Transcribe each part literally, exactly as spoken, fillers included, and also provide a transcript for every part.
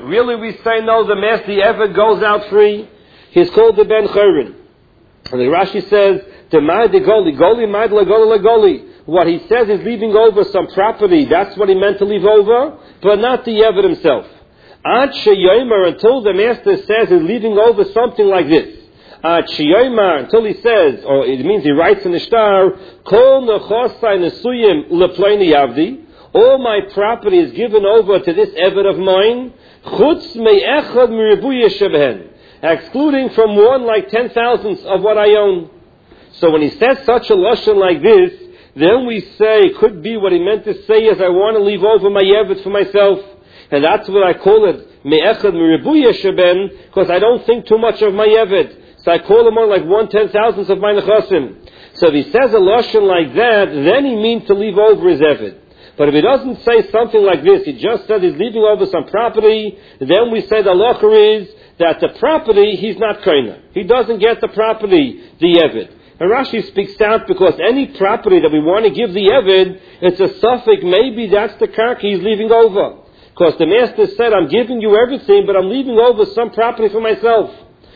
Really we say no, the master, the Eved goes out free. He's called the Ben Chayrin. And the Rashi says, the Ma'ad the Goli, Goli Ma'ad la Goli la Goli. What he says is leaving over some property. That's what he meant to leave over, but not the Eved himself. Ad sheyomer, until the master says he's leaving over something like this. Ad sheyomer, until he says, or it means he writes in the star, Kol nechosai nesuyim lepleini yavdi. All my property is given over to this Eved of mine. Chutz me'echad miribuya shebehen. Excluding from one like ten thousandths of what I own. So when he says such a lashon like this, then we say, could be what he meant to say is, I want to leave over my Eved for myself. And that's what I call it, me'echad miribuya sheben, because I don't think too much of my Eved. So I call him more like one ten thousandths of my nechasim. So if he says a lashon like that, then he means to leave over his Eved. But if he doesn't say something like this, he just says he's leaving over some property, then we say the halacha is that the property, he's not koina. He doesn't get the property, the Eved. And Rashi speaks out because any property that we want to give the Eved, it's a suffix, maybe that's the karka he's leaving over. Because the master said, I'm giving you everything, but I'm leaving over some property for myself.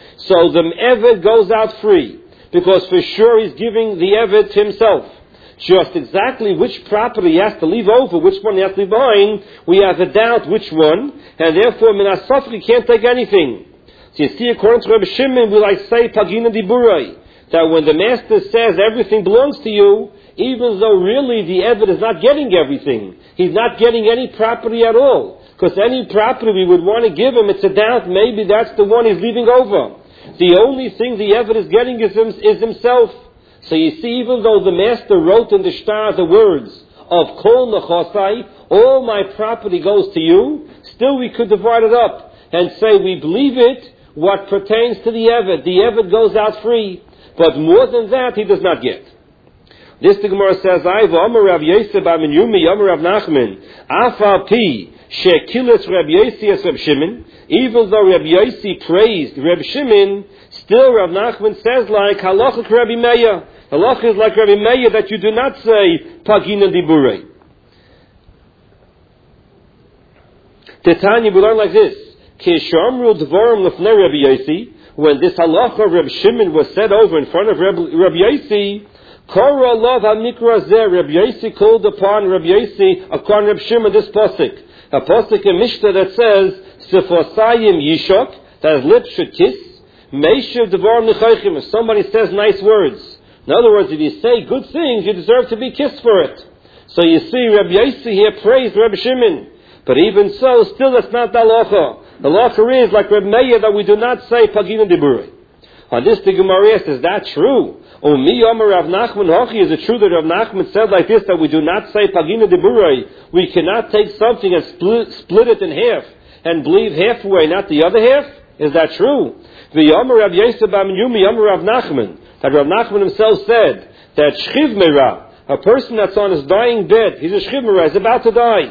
So the Eved goes out free, because for sure he's giving the Eved to himself. Just exactly which property he has to leave over, which one he has to leave behind, we have a doubt which one, and therefore Minas Safek he can't take anything. So you see, according to Rabbi Shimon, we like say Pagina Diburai, that when the master says everything belongs to you, even though really the Eved is not getting everything, he's not getting any property at all, because any property we would want to give him, it's a doubt, maybe that's the one he's leaving over. The only thing the Eved is getting is, him, is himself. So you see, even though the master wrote in the star the words of Kol Nechosai, all my property goes to you, still we could divide it up and say we believe it, what pertains to the Eved. The Eved goes out free, but more than that he does not get. This the Gemara says, Aiva Amar Rav Yosef Amin Yumi Amar Rav Nachman Afal Pi Shekilis Rav Yosef as Rav Shimon. Even though Rav Yosef praised Rav Shimon, still Rav Nachman says like Halachik Rabbi Meir. Halacha is like Rabbi Meir that you do not say Pagina Diburei. Titania, we learn like this. Kishamru Dvorim Lefnei Rabbi Yossi, when this halacha of Rabbi Shimon was said over in front of Rabbi, Rabbi Yossi, Kora Lov HaMikra Zeh, Rabbi Yossi called upon Rabbi Yossi, upon Rabbi Shimon this pasuk. A pasuk in Mishnah that says, Sefosayim Yishok, that his lips should kiss, Meishiv Dvorim Nechaychim, if somebody says nice words. In other words, if you say good things, you deserve to be kissed for it. So you see, Rabbi Yossi here praised Rabbi Shimon. But even so, still that's not the halacha. The halacha is like Rabbi Meir that we do not say Pagina Diburei. On this, the Gemara asks, is that true? Or mi Yomer Rav Nachman Hochi, is it true that Rav Nachman said like this, that we do not say Pagina Diburei? We cannot take something and split, split it in half and believe halfway, not the other half? Is that true? The Yomer Rav Yosef Amin Yumi Yomer Rav Nachman, that Rav Nachman himself said that Shchiv Meira, a person that's on his dying bed, he's a Shchiv Meira, he's about to die.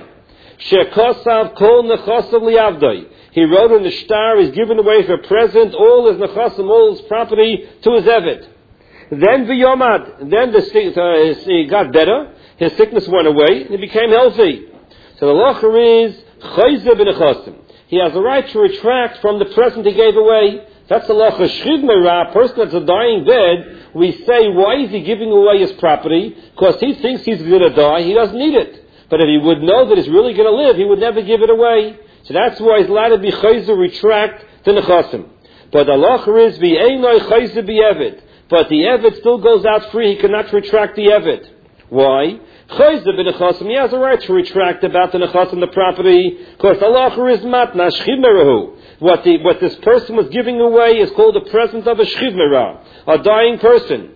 Shekosav kol nechasav liavdoi. He wrote in the star, he's given away for a present all his nechasim, all his property to his Eved. Then v'yomad, then the, uh, he got better, his sickness went away, and he became healthy. So the halacha is chayze b'nechasim. He has a right to retract from the present he gave away. That's the halacha. Shchiv meira, a person that's a dying bed, we say, why is he giving away his property? Because he thinks he's going to die, he doesn't need it. But if he would know that he's really going to live, he would never give it away. So that's why he's allowed to be chayzer, retract the nechasim. But the halacha is, v'einoi chayzer b'eved. But the Eved still goes out free, he cannot retract the Eved. Why? Chayzer b'nechasim, he has a right to retract about the nechasim, the property, because the halacha is matna shchiv merahu. What, the, what this person was giving away is called the present of a shchiv merah, a dying person.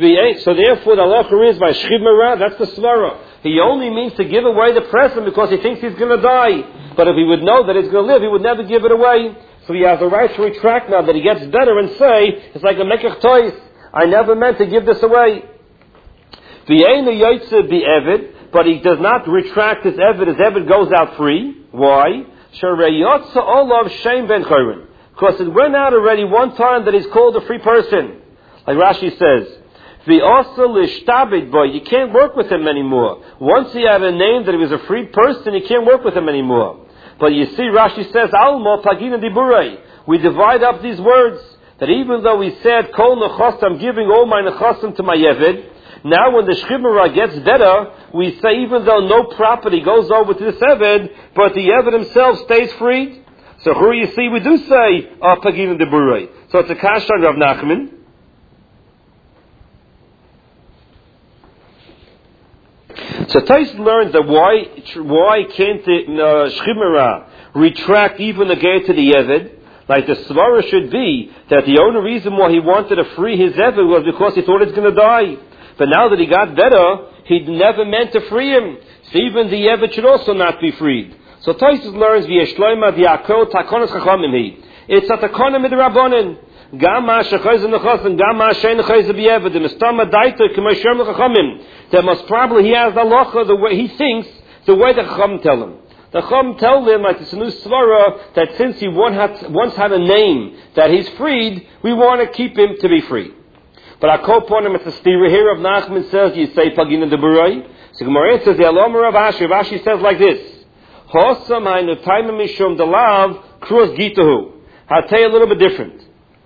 So therefore the halacha is by shchiv merah, that's the svara. He only means to give away the present because he thinks he's going to die. But if he would know that he's going to live, he would never give it away. So he has the right to retract now that he gets better and say, it's like a mekach tois, I never meant to give this away. V'yeinu yoytze b'eved, but he does not retract his Eved, his Eved goes out free. Why? Shareyotze olav shem ben chayrin. Because it went out already one time that he's called a free person. Like Rashi says, V'osa l'shtabed boy, you can't work with him anymore. Once he had a name that he was a free person, you can't work with him anymore. But you see, Rashi says, Almo Pagina Diburei. We divide up these words. That even though we said, Kol Nechos, I'm giving all my Nechosim to my Yevid, now when the Shchimera gets better, we say even though no property goes over to this Eved, but the Eved himself stays freed. So here you see, we do say, oh, Pagina Diburei. So it's a kasha on Rav Nachman. So Tais learns that why why can't the uh, Shchimera retract even the gate to the Eved? Like the svara should be that the only reason why he wanted to free his Eved was because he thought he's going to die. But now that he got better, he never meant to free him. So even the Eved should also not be freed. So Taisus learns via Shloima diakol takonos chachamim he. It's a takonim midrabanan. Gam ma shechayz nechasim, gam ma shein nechayz b'Eved. The mistama daita k'mashem chachamim. That most probably he has the halacha the way he thinks, the way the chacham tell him. The Chum tell him, like it's a new svara, that since he once had, once had a name that he's freed, we want to keep him to be free. But I call upon him at the stira here of Nachman says, you say Pagina de Burai. So Gemara says, the Alomar of Ashi, Rav Ashi says like this, Hosam hainu taima mishum dalav kruz gitahu. I'll tell you a little bit different.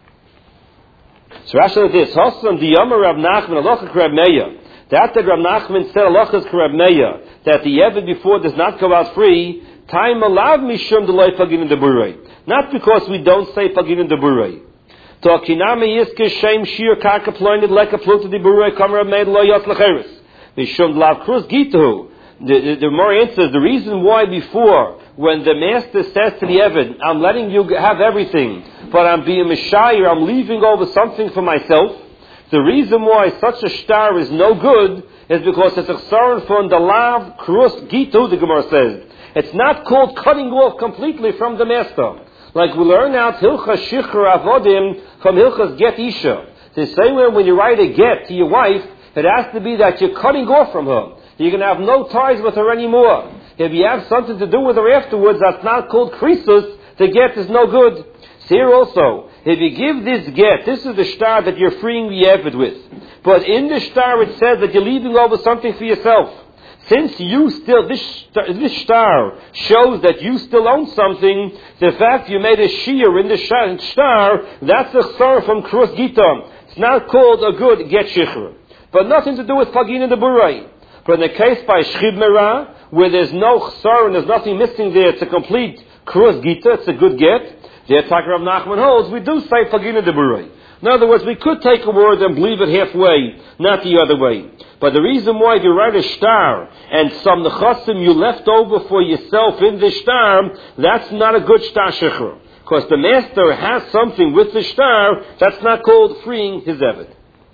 So Rashi says this, Hosam the Yomar of Nachman, Alocha Kreb Meya. That that Rav Nachman said, Alochas Kreb Meya, that the Eved before does not go out free, time alav mishum delay pagin de burei. Not because we don't say pagin de burei. To kinami yiske shem shir karka ploined leka pluta de burei kamera made lo yot lecheres. Mishum lav kruz gitahu. The the more answers the reason why before when the master says to the Eved, I'm letting you have everything, but I'm being mishayir, I'm leaving over something for myself. The reason why such a star is no good is because it's a chsaron from the lav krus gitu, the Gemara says. It's not called cutting off completely from the master. Like we learn out Hilchas Shichur Avodim from Hilchas Get Isha. The same way when you write a get to your wife, it has to be that you're cutting off from her. You're going to have no ties with her anymore. If you have something to do with her afterwards, that's not called krisus, the get is no good. So here also, if you give this get, this is the star that you're freeing the Eved with. But in the star it says that you're leaving over something for yourself. Since you still, this star, this star shows that you still own something, the fact you made a shear in the star, that's a chsar from Krus Gita. It's not called a good get shikhr. But nothing to do with Pagin and the Burai. But in the case by Shchib Merah, where there's no chsar and there's nothing missing there, it's a complete Krus Gita, it's a good get. The attacker of Nachman holds, we do say Pagina de Burai. In other words, we could take a word and believe it halfway, not the other way. But the reason why if you write a star and some nechasim you left over for yourself in the star, that's not a good star shechur. Because the master has something with the star, that's not called freeing his Eved.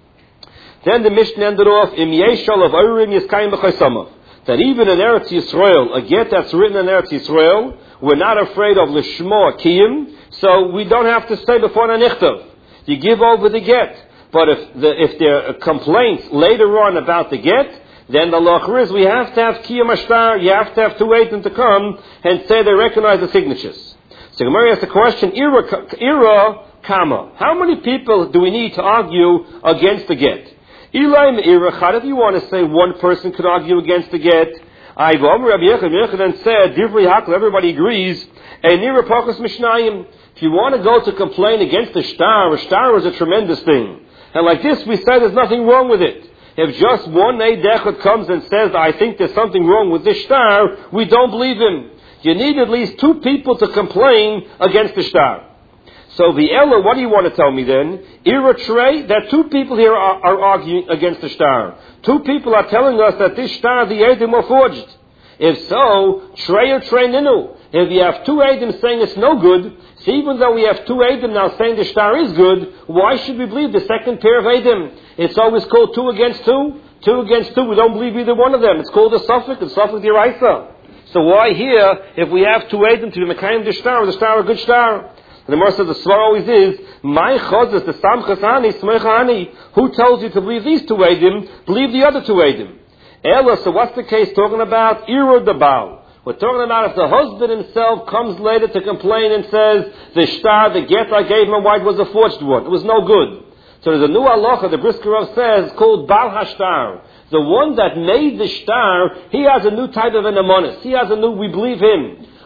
Then the Mishnah ended off, Im yeshal of Urim Yiskayim B'chaysamav. That even in Eretz Yisrael, a get that's written in Eretz Yisrael, we're not afraid of Lishmo Kiyim, so we don't have to say before an Nichtav. You give over the get. But if, the, if there are complaints later on about the get, then the law is we have to have Kiyim Ashtar, you have to have two Eitim to come and say they recognize the signatures. So Gemara asks the question, Ira, Ira Kama. How many people do we need to argue against the get? Ilaim Irachad, if you want to say one person could argue against the get, I go over Rabbi Yechon and said, Divrei Hakol, everybody agrees, and Nira Pachas Mishnayim. If you want to go to complain against the star, a star is a tremendous thing. And like this, we say there's nothing wrong with it. If just one Eidechot comes and says, I think there's something wrong with this star, we don't believe him. You need at least two people to complain against the star. So the Ella, what do you want to tell me then? Ira Trey, that two people here are, are arguing against the star. Two people are telling us that this star, the Eidim, are forged. If so, Trey or Trey Ninu. If you have two Eidim saying it's no good, so even though we have two Eidim now saying the star is good, why should we believe the second pair of Eidim? It's always called two against two. Two against two, we don't believe either one of them. It's called a suffix, it's suffix diraisa. So why here, if we have two Eidim to be Mekayim the star, the star a good star? And the Gemara says the svar always is, my chazas, the samchas ani, smeicha who tells you to believe these two Eidim, believe the other two Eidim. Ella, so what's the case talking about? Ira the Baal. We're talking about if the husband himself comes later to complain and says, the star, the get I gave my wife was a forged one. It was no good. So there's a new halacha, the Briskerov says, called Baal Hashtar. The one that made the star, he has a new type of an amonis. He has a new, we believe him.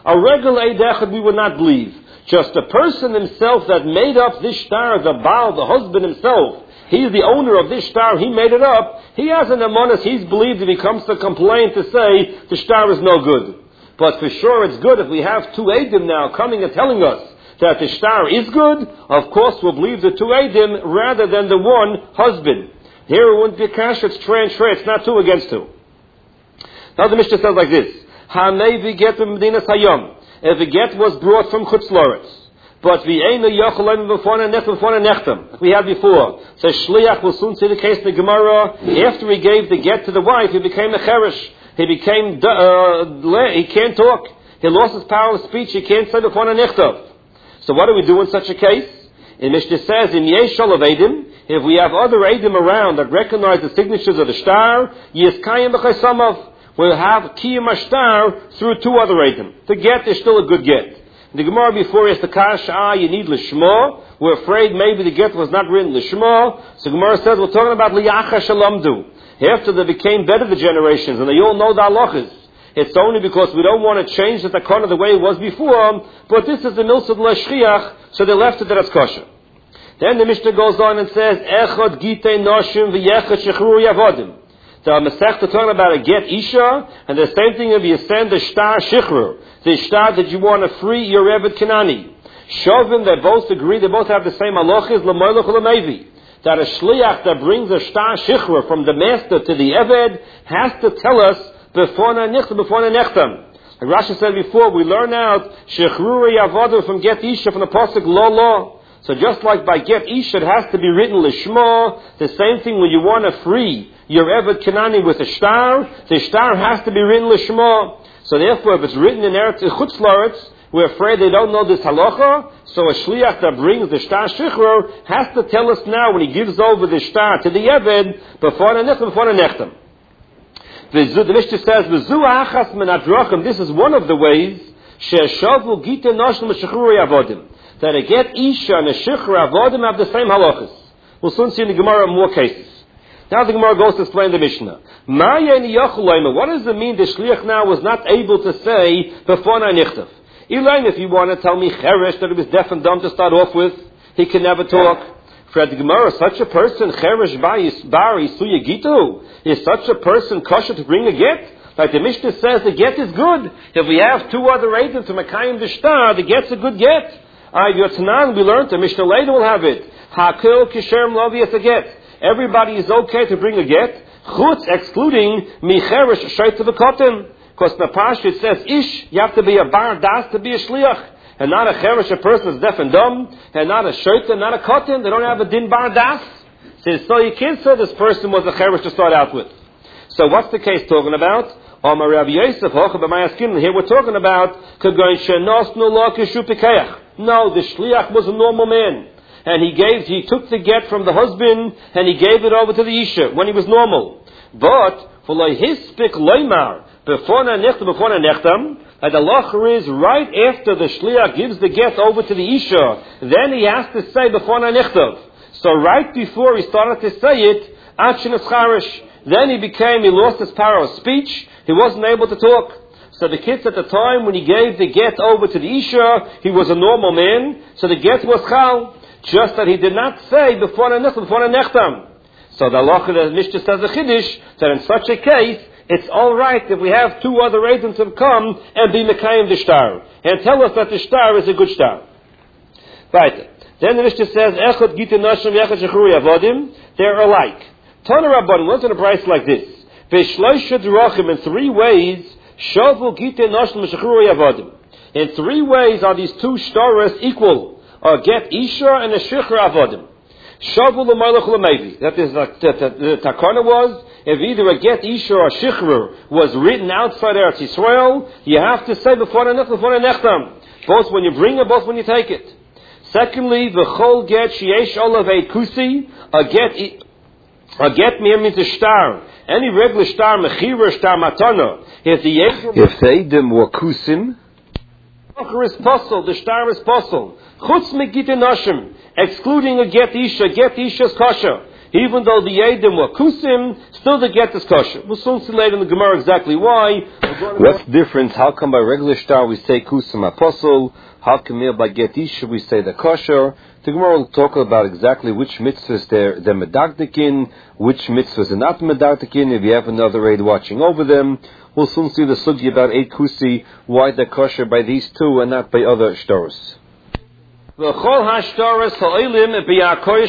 A regular Eid Echad we would not believe. Just the person himself that made up this shtar, the Baal, the husband himself, he's the owner of this shtar, he made it up, he has an amonis, he's believed if he comes to complain to say the shtar is no good. But for sure it's good if we have two Eidim now coming and telling us that the shtar is good, of course we'll believe the two Eidim rather than the one husband. Here it wouldn't be cash, it's tray and tray, it's not two against two. Now the Mishnah says like this, Hanevi get from Medinas Hayom. If a get was brought from Chutz La'aretz, but the Eina Yochalim before Nech before Nechtam, we had before. So Shliach will soon see the case in the Gemara. After he gave the get to the wife, he became a cherish. He became uh, he can't talk. He lost his power of speech. He can't say before Nechtam. So what do we do in such a case? In Mishnah says in Yesh Shalav Eidim, if we have other Eidim around that recognize the signatures of the shtar, Yiskayim b'Chaysamav. We'll have Kiyam Ashtar through two other Eidim. The get is still a good get. The Gemara before is the Kash, ah, you need Lishma. We're afraid maybe the get was not written Lishma. So Gemara says we're talking about Liyacha Shalamdu. After they became better the generations, and they all know the halachas. It's only because we don't want to change the takana the way it was before, but this is the Milsad Lashchiach, so they left it that it's kosher. Then the Mishnah goes on and says, Echad Gitei Noshim v'yechad Shechrur Yavodim. The Masechta talking about a get Isha, and the same thing if you send the shtar Shichrur, the shtar that you want to free your Eved Kanani. Shovim, they both agree, they both have the same halachas, l'moilach l'mevi. That a shliach that brings a shtar Shichrur from the master to the Eved has to tell us before na nichtam, before na nechtam. Like Rashi said before, we learn out Shechrur Yavodim from get Isha from the pasuk lo lo. So just like by get Isha, it has to be written Lishma, the same thing when you want to free your Eved Kanani with a shtar, the shtar has to be written Lishma. So therefore, if it's written in Eretz Chutz La'aretz, we're afraid they don't know this halacha, so a shliach that brings the shtar Shichrur has to tell us now when he gives over the shtar to the Eved, before the nechtam, before the nechtam. The Mishnah says, V'zu achas min adrachim, this is one of the ways, she'eshavu gita noshim Shechrur Yavodim, that a get Isha and a Shichrur Avodim have the same halachas. We'll soon see in the Gemara more cases. Now the Gemara goes to explain the Mishnah. What does it mean the Shliach now was not able to say before na nichtav? Elaine, if you want to tell me Cheresh that he was deaf and dumb to start off with, he can never talk. For the Gemara, such a person, Cheresh bari suya gitu, is such a person kosher to bring a get? Like the Mishnah says, the get is good. If we have two other agents to Makayim the shtar, the get's a good get. Alright, your Tanan, we learned, the Mishnah later will have it. Hakil kisher mlavi as a get. Everybody is okay to bring a get, chutz excluding micheresh shayt of a cotton. Because in the Parsha it says, ish, you have to be a bar das to be a shliach. And not a cheresh, a person is deaf and dumb. And not a shayt, and not a cotton. They don't have a din bar das. Says, so you can't say this person was a cheresh to start out with. So what's the case talking about? Omar Rabbi Yosef, here we're talking about, no, the shliach was a normal man. And he gave, he took the get from the husband, and he gave it over to the Isha, when he was normal. But, for hispik loymar, before na nechtam, before na nechtam, and the lacher is, right after the shliach gives the get over to the Isha, then he has to say before na nechtam. So right before he started to say it, achin escharish, then he became, he lost his power of speech, he wasn't able to talk. So the kids at the time, when he gave the get over to the Isha, he was a normal man, so the get was chal. Just that he did not say before a nechtam, before a nechtam. So the halacha, the Mishnah says a chiddush, that in such a case, it's all right if we have two other agents to come and be mekayim the shtar and tell us that the shtar is a good shtar. Right. Then the Mishnah says echad gita nashim echad shechrur yavodim. They're alike. Tana Rabbanim went in a price like this. V'shloisha drachim, in three ways shavu gita nashim shechrur yavodim. In three ways are these two shtaras equal. A get Isha and a Shichrur Avodim. Shavu l'moilach l'mevi. That is the, the, the, the takana was, if either a get Isha or a Shichrur was written outside Eretz Yisrael, you have to say before a nechtam, before a nechtam. Both when you bring it, both when you take it. Secondly, the chol get sheyesh olav eit kusi, a get, a get mir means a shtar. Any regular shtar, mechira, shtar matana. If the if the Eidim were kusim, is possible, the shtar is possible. Chutz megita nashim, excluding a get isha, get isha's kosher. Even though the Eidim were kusim, still the get is kosher. We'll soon see later in the Gemara exactly why. What's the difference? How come by regular star we say kusim apostle? How come by get isha we say the kosher? The Gemara will talk about exactly which mitzvahs they're, they're medaktik in, which mitzvahs are not medaktik in, if you have another aid watching over them. We'll soon see the sugi about eight kusi, why they're kosher by these two and not by other shtaros.